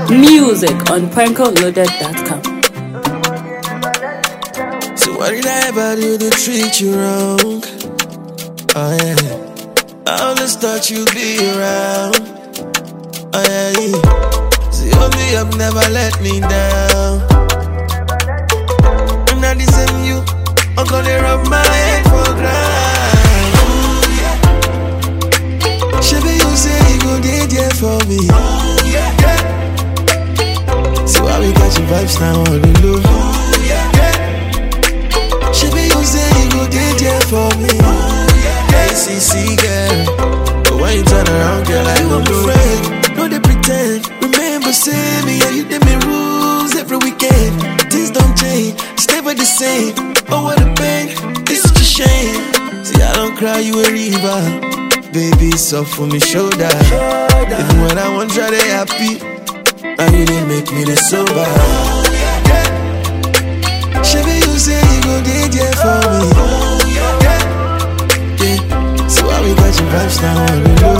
Music on PrankoLoaded.com. So what did I ever do to treat you wrong? Oh yeah, I always thought you'd be around. Oh yeah, see only you've never let me down. I'm not dissing you, I'm gonna rub my head for ground. Oh yeah, Shabby, you say you go did yeah for me. Oh yeah, see why we catching vibes now on the low. Oh yeah, Shabby, you say you go did yeah for me. ACC girl, but when you turn around, girl, I won't be afraid. No, they pretend. Remember, say me, yeah, you did me rules every weekend. Things don't change, it's never the same. Oh, what a pain, it's such a shame. See, I don't cry, you a river. Baby, soft for me shoulder. Even when I won't try to happy, now you didn't make me the sober. Shabby, you say you go did yeah for me. So why we catching vibes now on the low?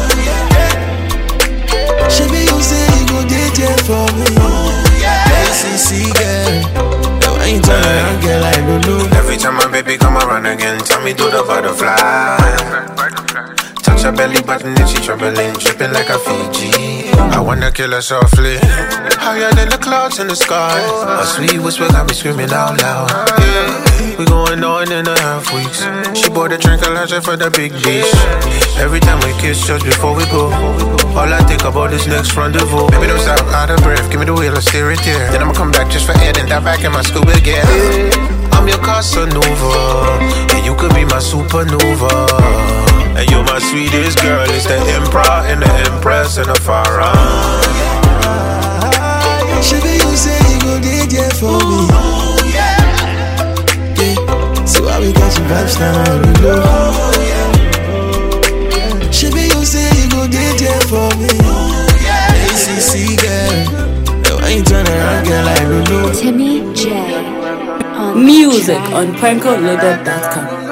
Shabby, you say you go date yeah for me. ACC girl, now I ain't turn around, girl, I don't know. Every time my baby come around again, tell me do the butterfly. Touch her belly button and she trembling, dripping like a Fiji. I wanna kill her softly, higher than the clouds in the sky. A sweet whisper got me screaming out loud. Yeah, we going on in a half weeks. She bought a tranquilizer for the big dish. Every time we kiss, just before we go, all I think about is next rendezvous. Baby, don't stop, out of breath, give me the wheel and steer it there. Then I'ma come back just for air and dive back in my scuba again. I'm your Casanova, and you could be my supernova. And you're my sweetest girl, it's the emperor and the empress and the pharaoh. Shabby, you say you go did yeah for me. Yeah, so why we catching vibes now on the low? Shabby, you say you go did yeah for me. ACC girl, now I ain't turn around, girl, I don't know. Timmy J. Music on PrankoLoaded.com.